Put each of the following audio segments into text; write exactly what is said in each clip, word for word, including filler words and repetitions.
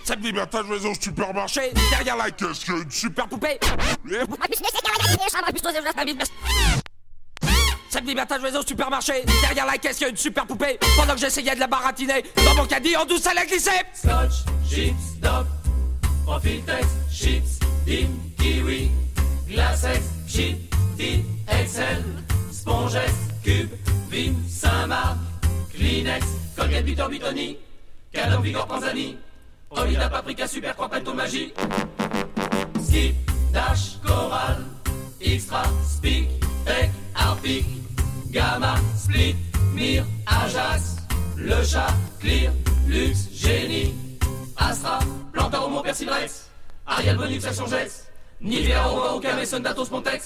Samedi matin, je vais au supermarché. Derrière la caisse, il y a une super poupée. Samedi matin, je vais au supermarché. Derrière la caisse, il y a une super poupée. Pendant que j'essayais de la baratiner, dans mon caddie, en douce, elle a glissé. Scotch, chips, dop, Profitex, chips, dim, kiwi, Glacex, chip, tit, Excel, Spongex, Cube, Vim, Saint-Marc, Kleenex, Colgate, Bitter, Bitoni, Cadom, Vigor, Panzani, Olida, Paprika, Super, Pento, Magie, Skip, Dash, Coral, Extra, Speak, Peck, Harpic, Gamma, Split, Mir, Ajax, Le Chat, Clear, Lux, Génie, Astra, Planta, Homo, Persilrex, Ariel, Bonux, Action, Jex, Nivea, Aurora, Oka, Mason, Datos, Pontex.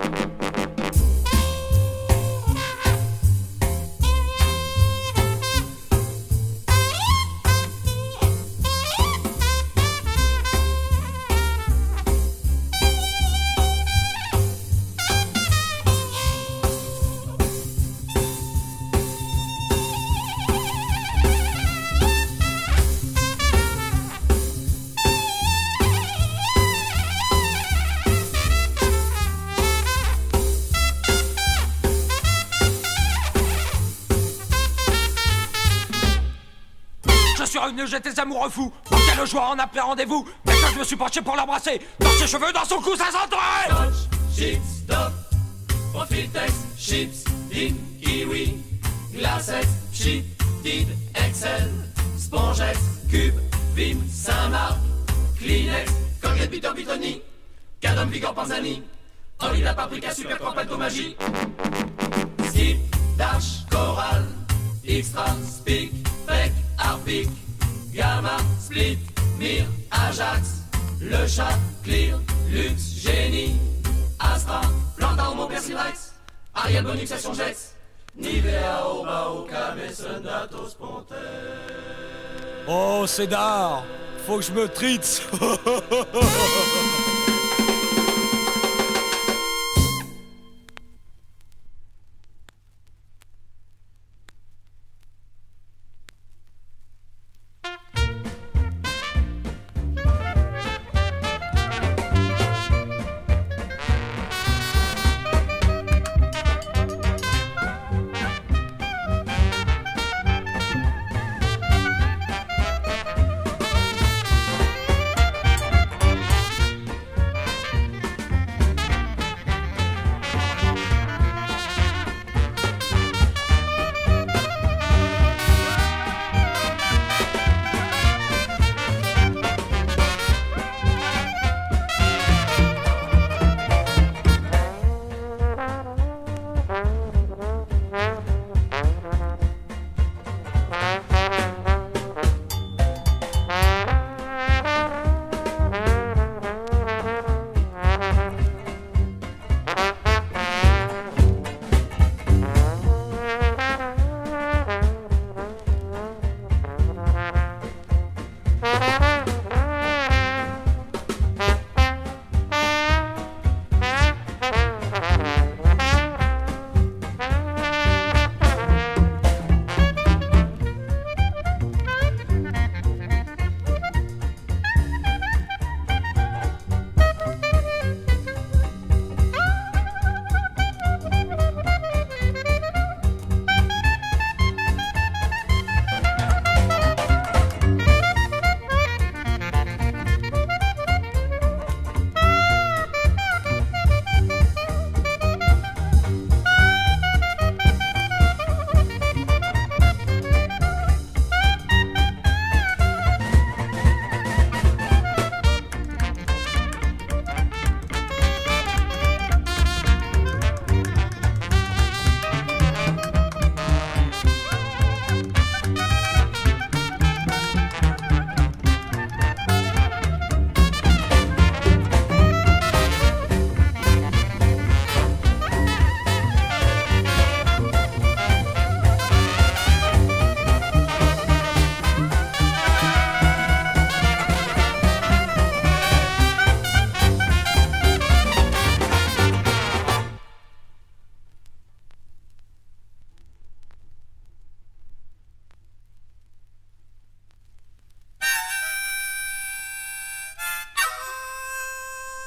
Revenu, j'étais amoureux fou. Dans quelle joie en après rendez-vous. Mais quand je me suis penché pour l'embrasser, dans ses cheveux, dans son cou, ça s'entourait. Scotch, chips, dop, Profitex, chips, dim, kiwi, Glacex, chip, tid, Excel, Spongex, Cube, Vim, Saint-Marc, Kleenex, Colgate, Bitter, Bitoni, Cadom, Vigor, Panzani, Olida, Paprika, Super, Pento, Magie, Skip, Dash, Coral, Extra, Speak, Peck, Harpic, Gamma, Split, Mir, Ajax, Le Chat, Clear, Lux, Génie, Astra, Planta, Homo, Persilrex, Ariel, Bonux, Action, Jex, Nivea, Oba, Oka, Mason, Datos, Pontex. Oh, Cédar, faut que je me trite.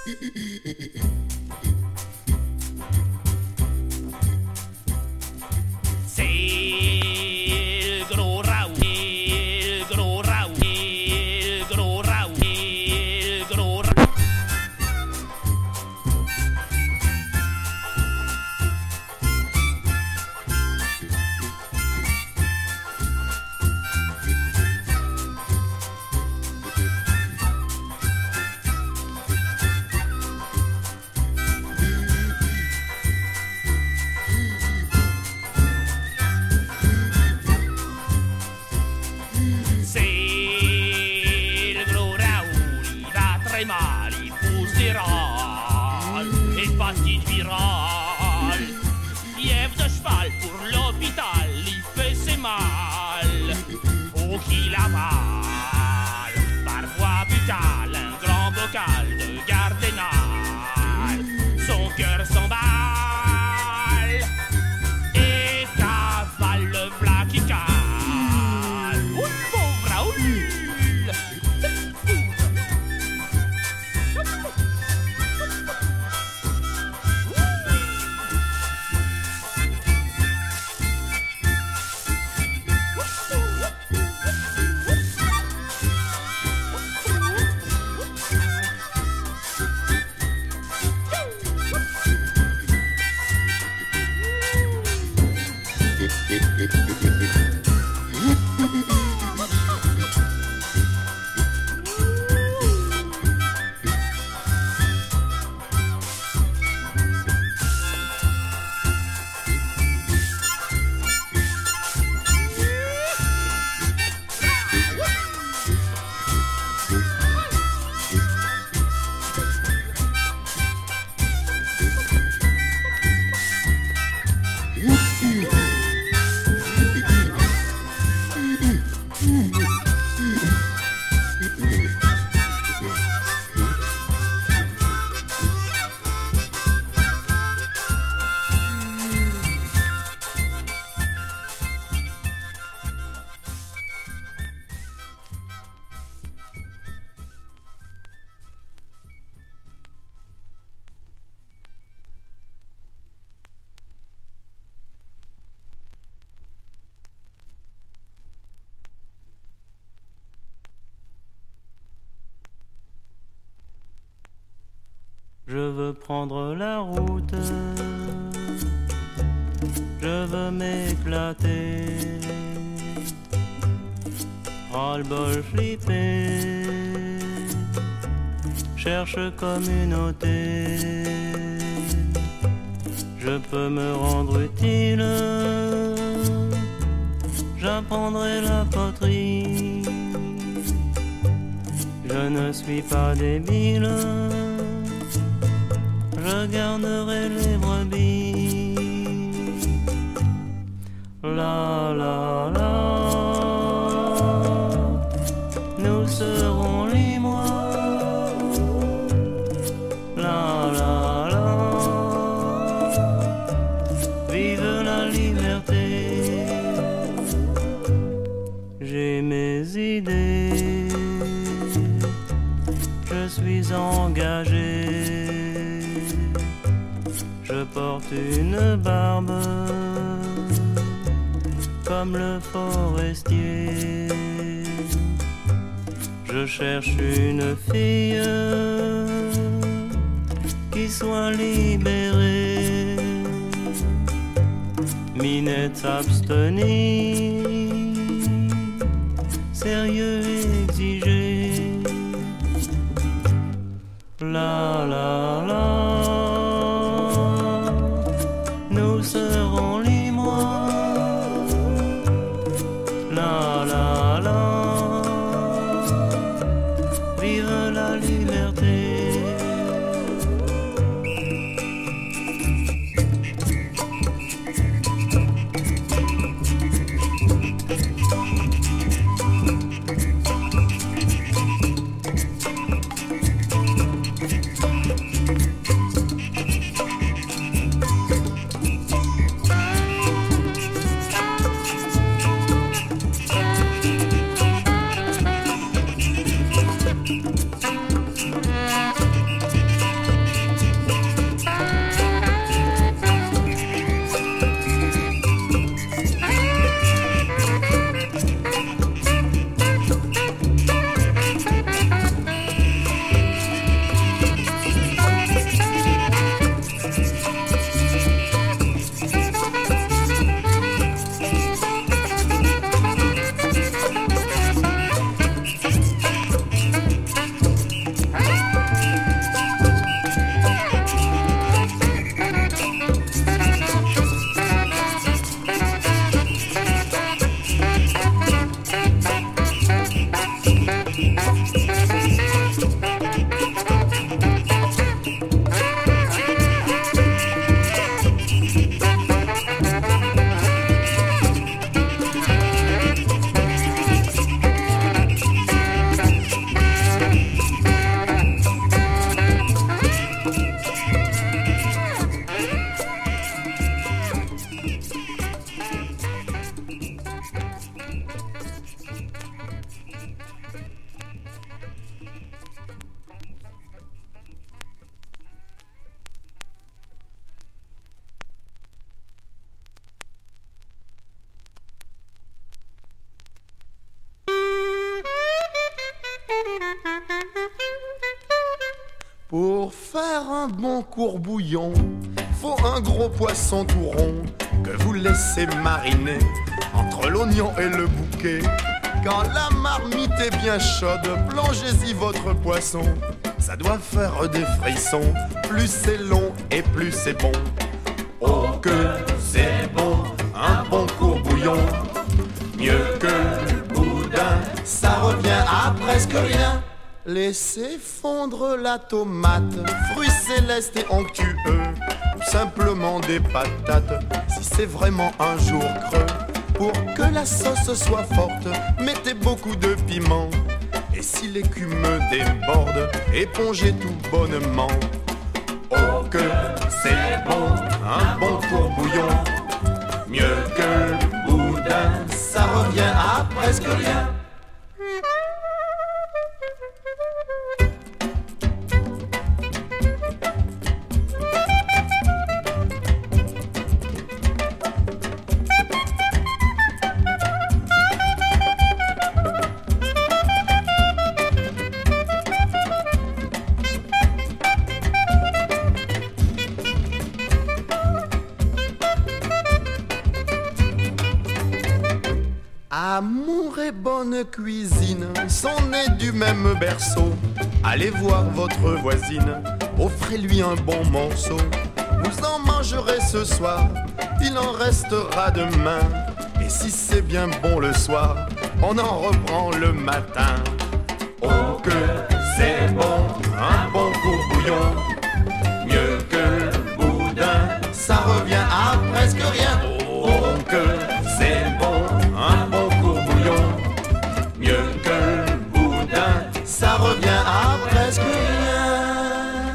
Je veux prendre la route, je veux m'éclater, ras-le-bol flipper, cherche communauté. Je peux me rendre utile, j'apprendrai la poterie. Je ne suis pas débile, je garderai les brebis. La la la, nous serons libres. La la la, vive la liberté. J'ai mes idées, je suis engagé. Je porte une barbe comme le forestier. Je cherche une fille qui soit libérée. Minette s'abstenir, sérieux exigé. La la la, nous serons libres. La la la, vive la liberté. Pour faire un bon courbouillon, faut un gros poisson tout rond que vous laissez mariner entre l'oignon et le bouquet. Quand la marmite est bien chaude, plongez-y votre poisson. Ça doit faire des frissons, plus c'est long et plus c'est bon. Oh que c'est bon, un bon courbouillon, mieux que le boudin, ça revient à presque rien. Laissez fondre la tomate, fruits célestes et onctueux, ou simplement des patates, si c'est vraiment un jour creux. Pour que la sauce soit forte, mettez beaucoup de piment. Et si l'écume déborde, épongez tout bonnement. Oh que c'est bon, un bon courbouillon, mieux que le boudin, ça revient à presque rien. Amour et bonne cuisine sont nés du même berceau. Allez voir votre voisine, offrez-lui un bon morceau. Vous en mangerez ce soir, il en restera demain. Et si c'est bien bon le soir, on en reprend le matin. Oh que c'est bon, un bon courbouillon, mieux que le boudin, ça revient à presque rien. Oh que c'est bon, un bon courbouillon, mieux que le boudin, ça revient à presque rien.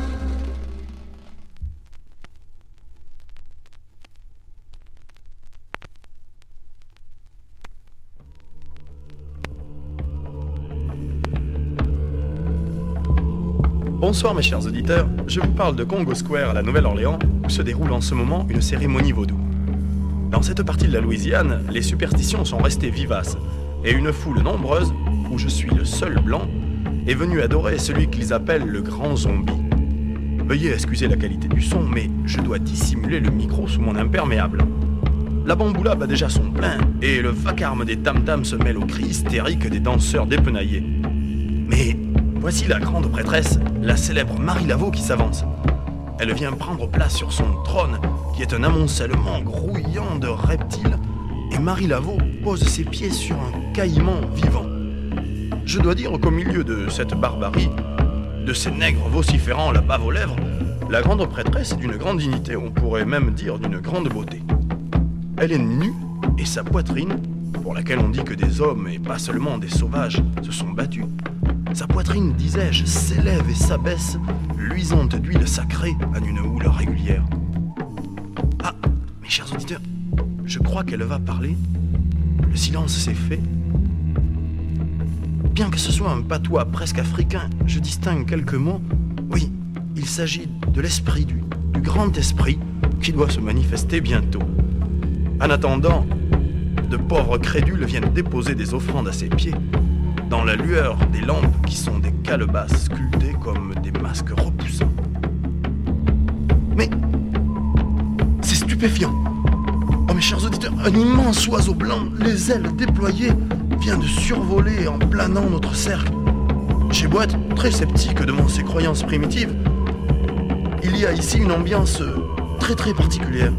Bonsoir mes chers auditeurs, je vous parle de Congo Square à la Nouvelle-Orléans, où se déroule en ce moment une cérémonie vaudou. Dans cette partie de la Louisiane, les superstitions sont restées vivaces, et une foule nombreuse, où je suis le seul blanc, est venue adorer celui qu'ils appellent le grand zombie. Veuillez excuser la qualité du son, mais je dois dissimuler le micro sous mon imperméable. La bamboula bat déjà son plein, et le vacarme des tam-tams se mêle aux cris hystériques des danseurs dépenaillés. Mais voici la grande prêtresse, la célèbre Marie Laveau qui s'avance. Elle vient prendre place sur son trône, qui est un amoncellement grouillant de reptiles, et Marie Laveau pose ses pieds sur un caïman vivant. Je dois dire qu'au milieu de cette barbarie, de ces nègres vociférant la bave aux lèvres, la grande prêtresse est d'une grande dignité, on pourrait même dire d'une grande beauté. Elle est nue, et sa poitrine, pour laquelle on dit que des hommes, et pas seulement des sauvages, se sont battus, sa poitrine, disais-je, s'élève et s'abaisse, luisante d'huile sacrée à une houle régulière. Ah, mes chers auditeurs, je crois qu'elle va parler. Le silence s'est fait. Bien que ce soit un patois presque africain, je distingue quelques mots. Oui, il s'agit de l'esprit, du, du grand esprit, qui doit se manifester bientôt. En attendant, de pauvres crédules viennent déposer des offrandes à ses pieds, dans la lueur des lampes qui sont des calebasses sculptées comme des masques repoussants. Mais c'est stupéfiant. Oh mes chers auditeurs, un immense oiseau blanc, les ailes déployées, vient de survoler en planant notre cercle. J'ai beau être très sceptique devant ces croyances primitives, il y a ici une ambiance très très particulière.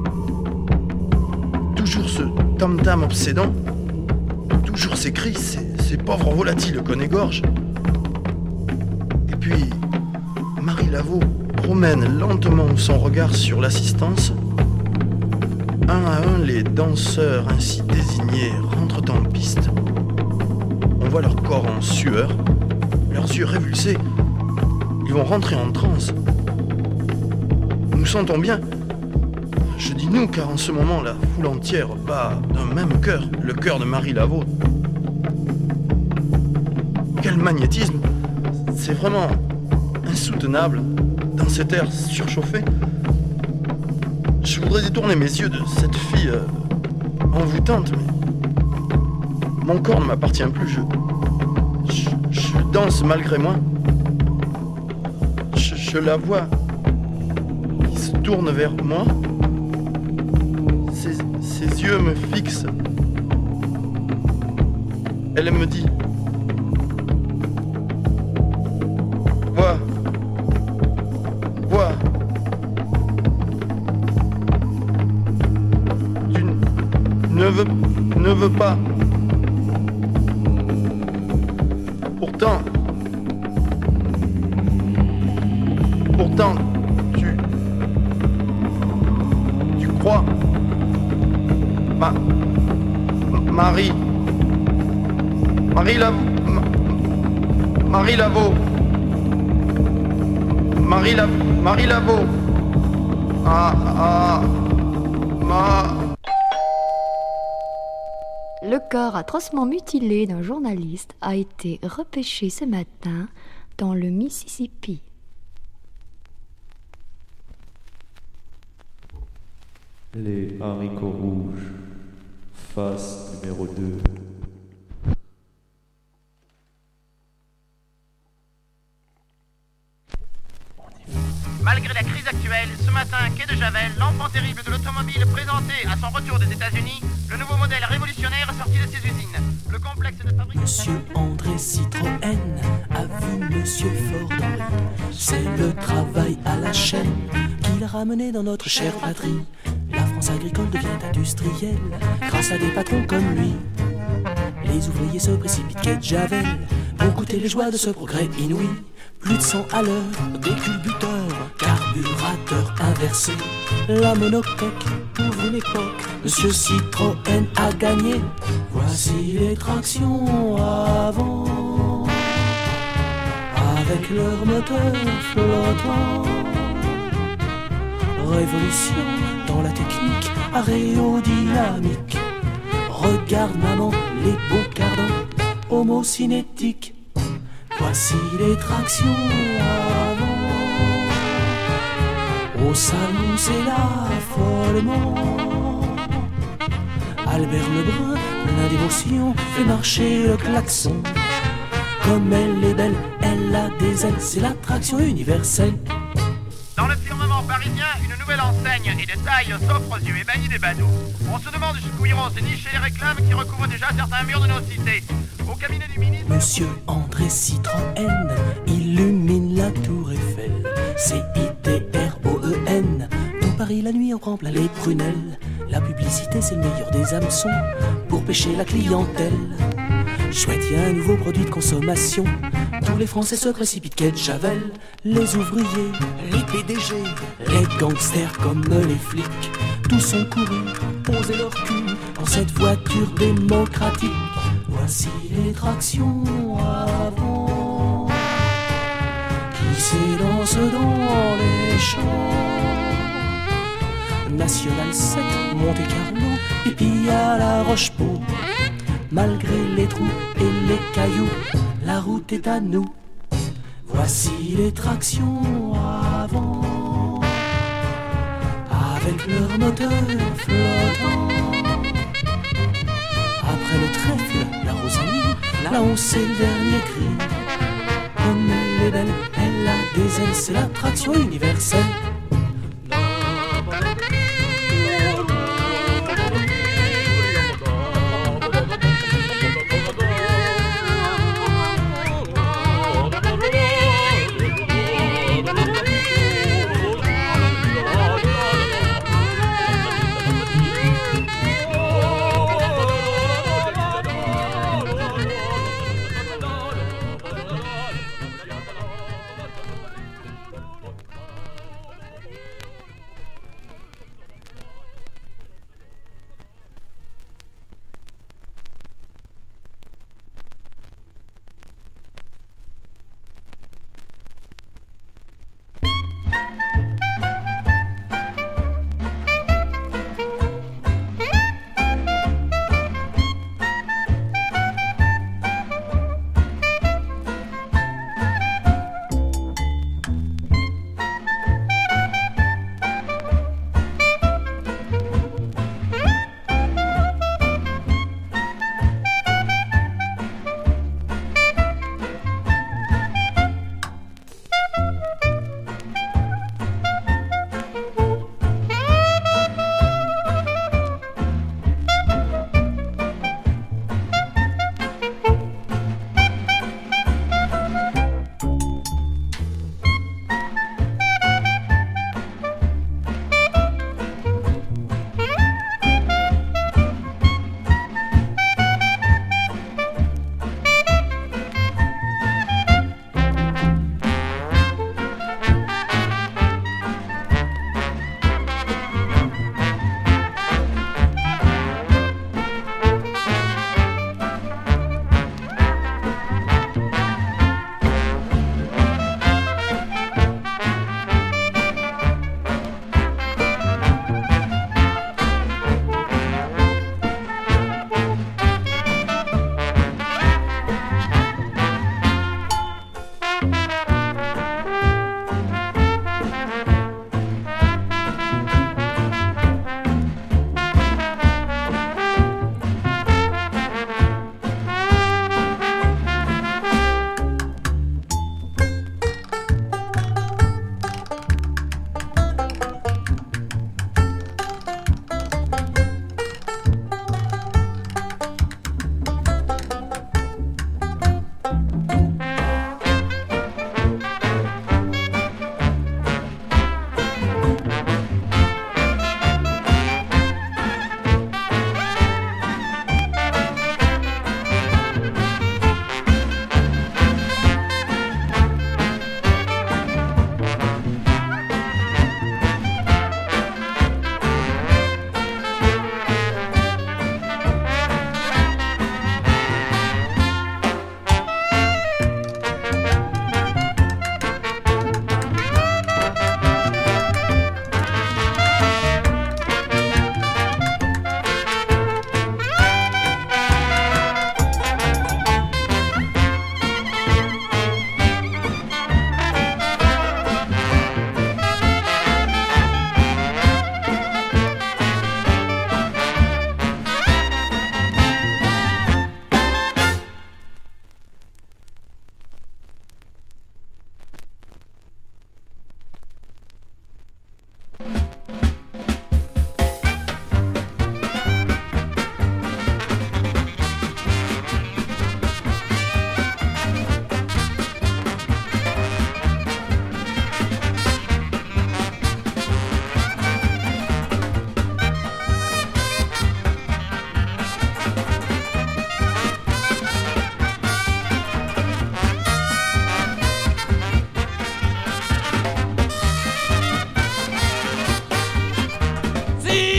Toujours ce tam-tam obsédant, toujours ces cris, ces, ces pauvres volatiles qu'on égorge. Et puis, Marie Laveau promène lentement son regard sur l'assistance. Un à un, les danseurs ainsi désignés rentrent en piste. On voit leur corps en sueur, leurs yeux révulsés. Ils vont rentrer en transe. Nous sentons bien, je dis nous car en ce moment la foule entière bat d'un même cœur, le cœur de Marie Laveau. Quel magnétisme! C'est vraiment insoutenable dans cet air surchauffé. Je voudrais détourner mes yeux de cette fille euh, envoûtante, mais mon corps ne m'appartient plus. Je, je, je danse malgré moi. je la vois qui se tourne vers moi. Ses, ses yeux me fixent. Elle me dit: Vois, vois. Tu ne veux, ne veux pas. Pourtant, pourtant, tu, tu crois, ma, Marie, Marie Laveau, Marie Laveau, Marie La, Marie Laveau, ah, ah, ma. Le corps atrocement mutilé d'un journaliste a été repêché ce matin dans le Mississippi. Les haricots rouges, face numéro deux. Malgré la crise actuelle, ce matin, quai de Javel, l'enfant terrible de l'automobile présenté à son retour des États-Unis, le nouveau modèle révolutionnaire sorti de ses usines. Le complexe de fabrication... Monsieur André Citroën a vu Monsieur Ford Henry. C'est le travail à la chaîne qu'il a ramené dans notre chère patrie. La France agricole devient industrielle grâce à des patrons comme lui. Les ouvriers se précipitent quai de Javel pour goûter les joies de ce progrès inouï. Plus de cent à l'heure, des culbuteurs, carburateur inversé. La monocoque pour une époque, Monsieur Citroën a gagné. Voici les tractions avant, avec leur moteur flottant. Révolution dans la technique aérodynamique. Regarde maman, les beaux cardans homocinétiques. Voici les tractions avant. Au salon c'est l'affolement. Albert Lebrun, plein d'émotion, fait marcher le klaxon. Comme elle est belle, elle a des ailes, c'est l'attraction universelle. Dans le firmament parisien, une nouvelle enseigne et de taille s'offre aux yeux ébahis des badauds. On se demande jusqu'où iront ces niches et les réclames qui recouvrent déjà certains murs de nos cités. Au cabinet du ministre... Monsieur André Citroën illumine la tour Eiffel. C I T R O E N. Dans Paris la nuit on prend plein les prunelles. La publicité c'est le meilleur des hameçons pour pêcher la clientèle. Chouette, y a un nouveau produit de consommation. Tous les Français se précipitent quai de Javel. Les ouvriers, les P D G, les gangsters comme les flics. Tous sont courus, posé leur cul dans cette voiture démocratique. Voici les tractions avant qui s'élancent dans les champs. National sept, Monte Carlo, et puis à la Rochepot. Malgré les trous et les cailloux, la route est à nous. Voici les tractions avant, avec leur moteur flottant. Après le trèfle, la Rosalie, là on sait le dernier cri. Comme elle est belle, elle a des ailes, c'est l'attraction universelle.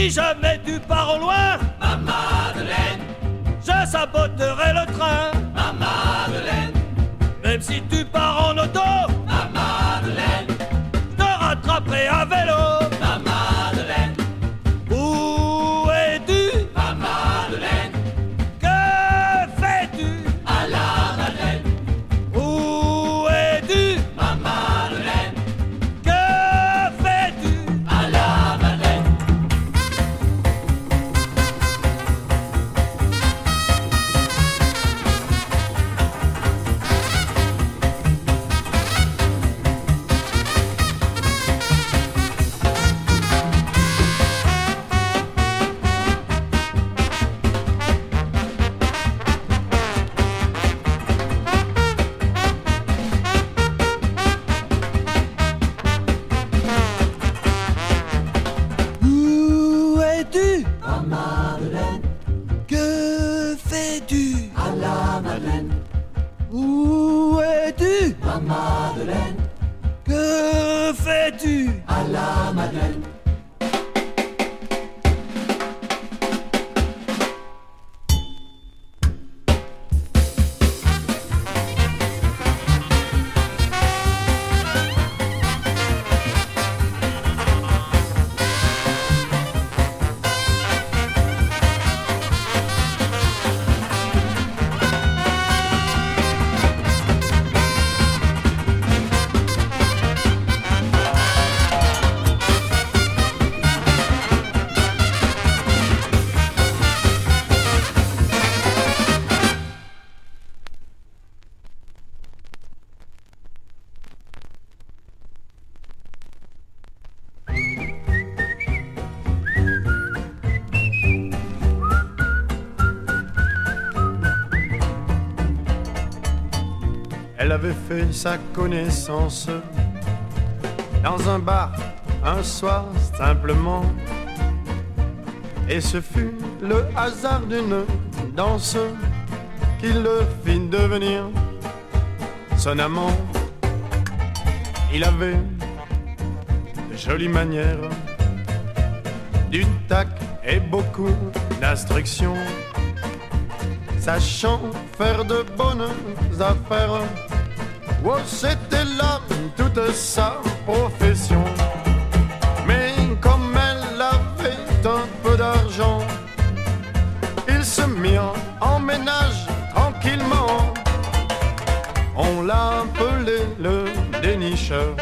Si jamais tu pars au loin, ma Madeleine, je saboterai le train. ma Madeleine, Même si tu pars en auto, ma Madeleine, je te rattraperai à vélo. ma Madeleine, Où es-tu? ma Madeleine, Que fais-tu? à la Madeleine, Où es-tu? ma Madeleine, Que fais-tu? à la Madeleine. Où es-tu? Ma Madeleine, Que fais-tu? à la Madeleine, Où es-tu? ma Madeleine, Que fais-tu? à la Madeleine. Elle avait fait sa connaissance dans un bar un soir simplement. Et ce fut le hasard d'une danse qui le fit devenir son amant. Il avait de jolies manières, du tact et beaucoup d'instructions, sachant faire de bonnes affaires. Oh, c'était là toute sa profession. Mais comme elle avait un peu d'argent, ils se mirent en ménage tranquillement. On l'a appelé le dénicheur.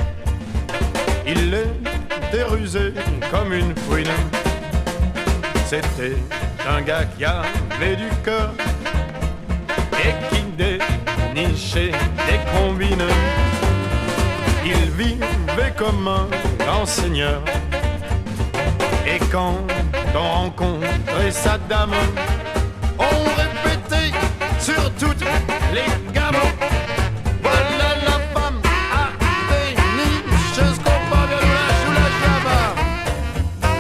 Il était rusé comme une fouine. C'était un gars qui avait du cœur et qui dénichait des combines. Il vivait comme un grand seigneur. Et quand on rencontrait sa dame, on répétait sur toutes les gammes: voilà la femme à dénicheuse qu'on de la sous la java.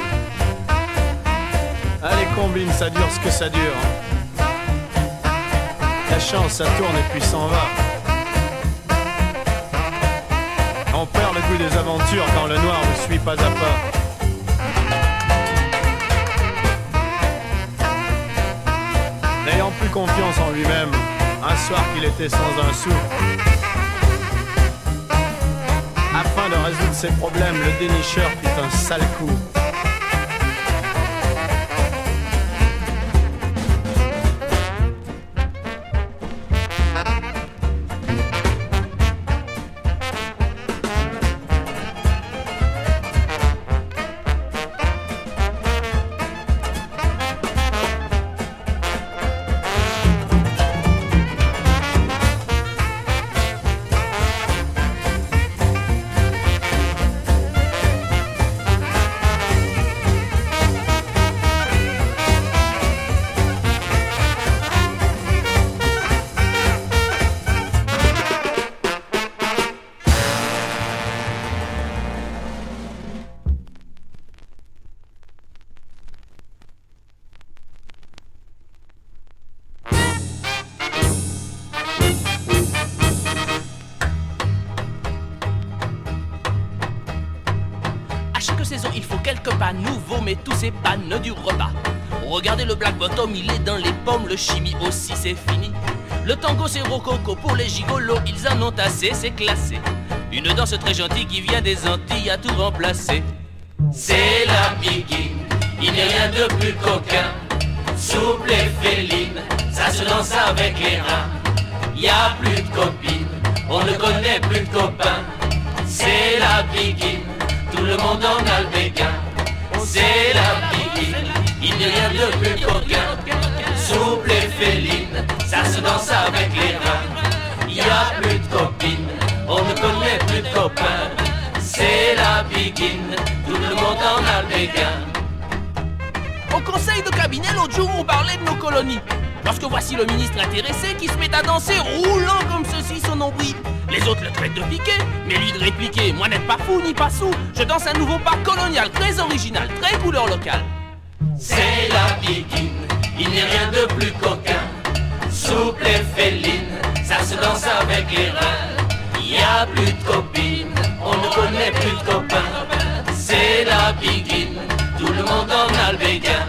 Allez, combine, ça dure ce que ça dure. La chance, ça tourne et puis s'en va. On perd le goût des aventures quand le noir ne suit pas à pas. N'ayant plus confiance en lui-même, un soir qu'il était sans un sou, afin de résoudre ses problèmes, le dénicheur fit un sale coup. met tous ses pannes du repas. Regardez le Black Bottom, il est dans les pommes, le chimie aussi c'est fini. Le tango c'est rococo, pour les gigolos, ils en ont assez, c'est classé. Une danse très gentille qui vient des Antilles a tout remplacé. C'est la biguine, il n'est rien de plus coquin. Souple et féline, ça se danse avec les reins. Y a plus de copines, on ne connaît plus de copains. C'est la biguine, tout le monde en a le béguin. C'est la biguine, il n'est rien de plus coquin. Souple et féline, ça se danse avec les reins. Y a plus de copines, on ne connaît plus de copains. C'est la biguine, tout le monde en a le béguin. Au conseil de cabinet, l'autre jour, on parlait de nos colonies. Lorsque voici le ministre intéressé qui se met à danser, roulant comme ceci son nombril. Les autres le traitent de piqué, mais lui de répliquer. Moi n'êtes pas fou ni pas sous, je danse un nouveau pas colonial, très original, très couleur locale. C'est la biguine, il n'est rien de plus coquin. Souple et féline, ça se danse avec les reins. Y a plus de copines, on ne connaît plus de copains. C'est la biguine, tout le monde en a le béguin.